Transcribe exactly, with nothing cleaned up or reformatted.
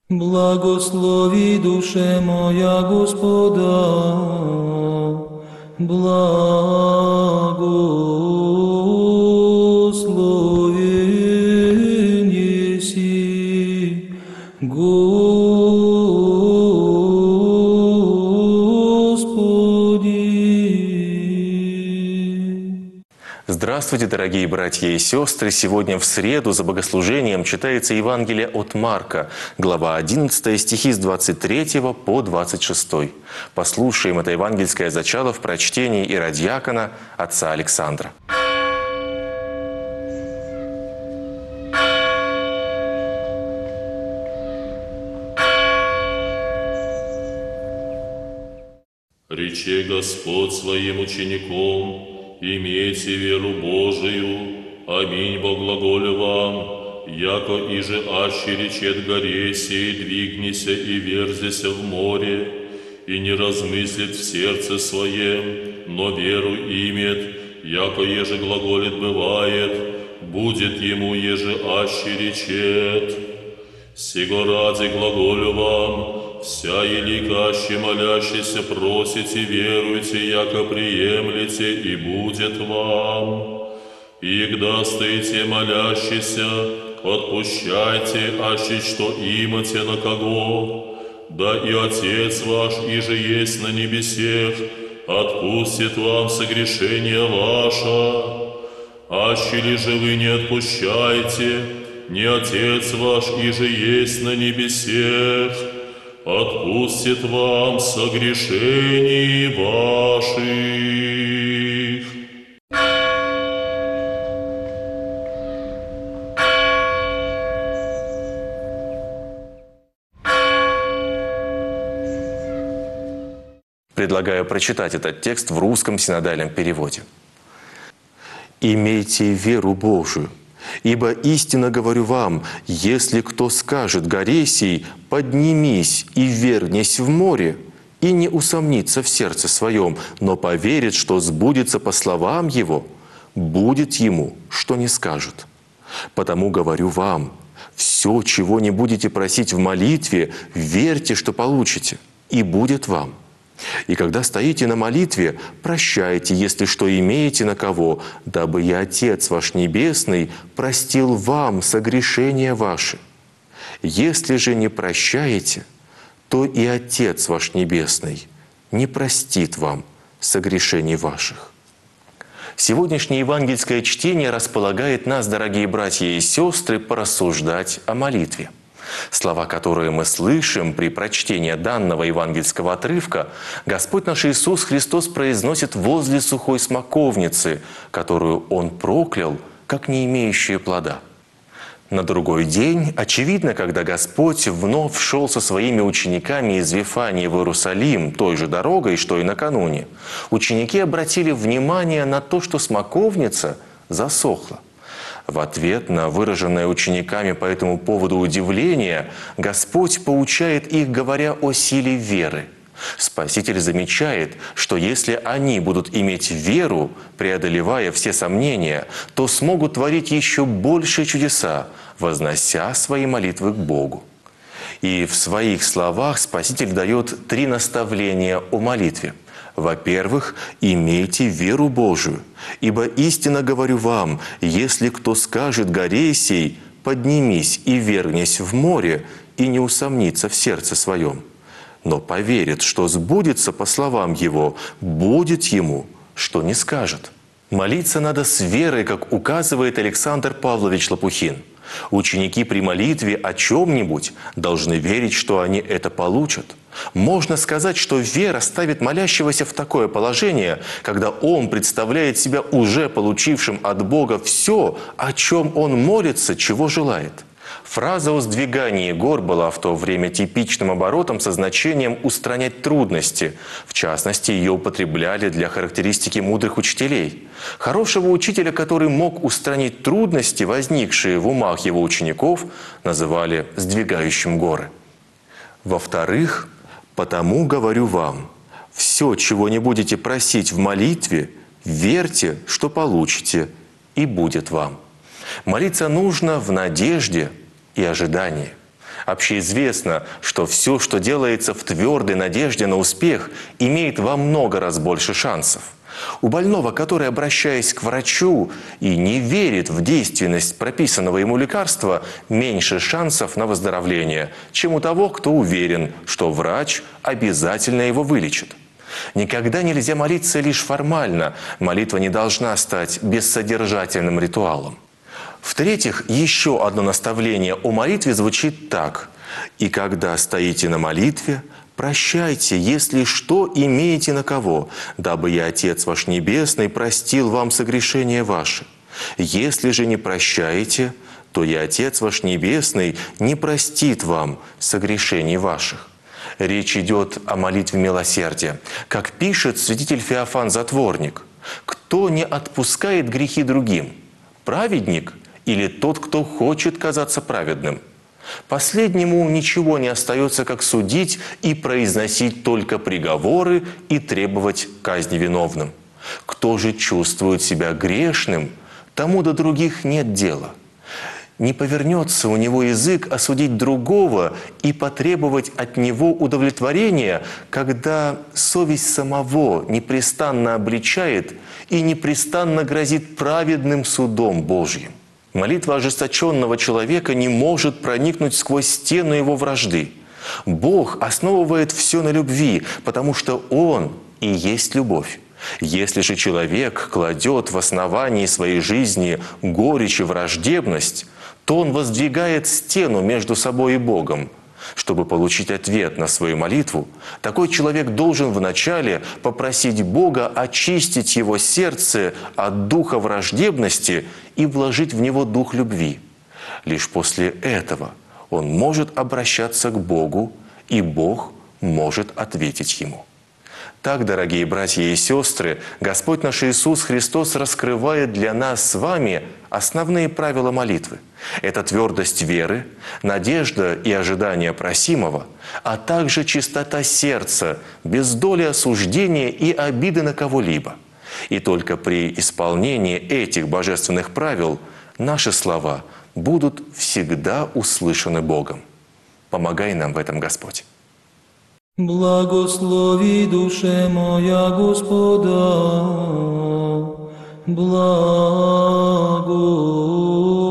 Благослови, душе моя, Господа, благословен еси, Господи. Здравствуйте, дорогие братья и сестры! Сегодня в среду за богослужением читается Евангелие от Марка, глава одиннадцатая, стихи с двадцать третьего по двадцать шестой. Послушаем это евангельское зачало в прочтении иродиакона отца Александра. Рече Господь своим ученикам: имейте веру Божию, аминь, боглаголю вам, яко иже аще речет горе сей, двигнися и верзися в море, и не размыслит в сердце своем, но веру имет, яко еже глаголит бывает, будет ему еже аще речет. Сего ради глаголю вам: вся еликаще молящийся просите, веруйте, яко приемлете, и будет вам. И когда стоите молящийся, отпущайте, аще что имате на кого, да и Отец ваш, иже есть на небесех, отпустит вам согрешение ваше. Аще ли же вы не отпущайте, не Отец ваш, иже есть на небесех, отпустит вам согрешений ваших. Предлагаю прочитать этот текст в русском синодальном переводе. «Имейте веру Божию, ибо истинно говорю вам, если кто скажет горе сей, поднимись и вернись в море, и не усомнится в сердце своем, но поверит, что сбудется по словам его, будет ему, что не скажет. Потому говорю вам, все, чего не будете просить в молитве, верьте, что получите, и будет вам. И когда стоите на молитве, прощайте, если что имеете на кого, дабы и Отец ваш Небесный простил вам согрешения ваши. Если же не прощаете, то и Отец ваш Небесный не простит вам согрешений ваших». Сегодняшнее евангельское чтение располагает нас, дорогие братья и сестры, порассуждать о молитве. Слова, которые мы слышим при прочтении данного евангельского отрывка, Господь наш Иисус Христос произносит возле сухой смоковницы, которую Он проклял, как не имеющую плода. На другой день, очевидно, когда Господь вновь шел со своими учениками из Вифании в Иерусалим той же дорогой, что и накануне, ученики обратили внимание на то, что смоковница засохла. В ответ на выраженное учениками по этому поводу удивление, Господь поучает их, говоря о силе веры. Спаситель замечает, что если они будут иметь веру, преодолевая все сомнения, то смогут творить еще большие чудеса, вознося свои молитвы к Богу. И в своих словах Спаситель дает три наставления о молитве. Во-первых, имейте веру Божию, ибо истинно говорю вам, если кто скажет горе сей, поднимись и вернись в море, и не усомнится в сердце своем, но поверит, что сбудется по словам его, будет ему, что не скажет. Молиться надо с верой, как указывает Александр Павлович Лопухин. Ученики при молитве о чем-нибудь должны верить, что они это получат. Можно сказать, что вера ставит молящегося в такое положение, когда он представляет себя уже получившим от Бога все, о чем он молится, чего желает. Фраза о сдвигании гор была в то время типичным оборотом со значением «устранять трудности». В частности, ее употребляли для характеристики мудрых учителей. Хорошего учителя, который мог устранить трудности, возникшие в умах его учеников, называли «сдвигающим горы». Во-вторых, «потому говорю вам, все, чего не будете просить в молитве, верьте, что получите, и будет вам». Молиться нужно в надежде и ожидании. Общеизвестно, что все, что делается в твердой надежде на успех, имеет во много раз больше шансов. У больного, который, обращаясь к врачу и не верит в действенность прописанного ему лекарства, меньше шансов на выздоровление, чем у того, кто уверен, что врач обязательно его вылечит. Никогда нельзя молиться лишь формально. Молитва не должна стать бессодержательным ритуалом. В-третьих, еще одно наставление о молитве звучит так. «И когда стоите на молитве, прощайте, если что имеете на кого, дабы и Отец ваш Небесный простил вам согрешения ваши. Если же не прощаете, то и Отец ваш Небесный не простит вам согрешений ваших». Речь идет о молитве милосердия. Как пишет святитель Феофан Затворник, «Кто не отпускает грехи другим? Праведник или тот, кто хочет казаться праведным? Последнему ничего не остается, как судить и произносить только приговоры и требовать казни виновным. Кто же чувствует себя грешным, тому до других нет дела. Не повернется у него язык осудить другого и потребовать от него удовлетворения, когда совесть самого непрестанно обличает и непрестанно грозит праведным судом Божьим. Молитва ожесточенного человека не может проникнуть сквозь стену его вражды. Бог основывает все на любви, потому что Он и есть любовь. Если же человек кладет в основании своей жизни горечь и враждебность, то он воздвигает стену между собой и Богом. Чтобы получить ответ на свою молитву, такой человек должен вначале попросить Бога очистить его сердце от духа враждебности и вложить в него дух любви. Лишь после этого он может обращаться к Богу, и Бог может ответить ему. Так, дорогие братья и сестры, Господь наш Иисус Христос раскрывает для нас с вами основные правила молитвы. Это твердость веры, надежда и ожидание просимого, а также чистота сердца, без доли осуждения и обиды на кого-либо. И только при исполнении этих божественных правил наши слова будут всегда услышаны Богом. Помогай нам в этом, Господь. Благослови, душе моя, Господа, благо.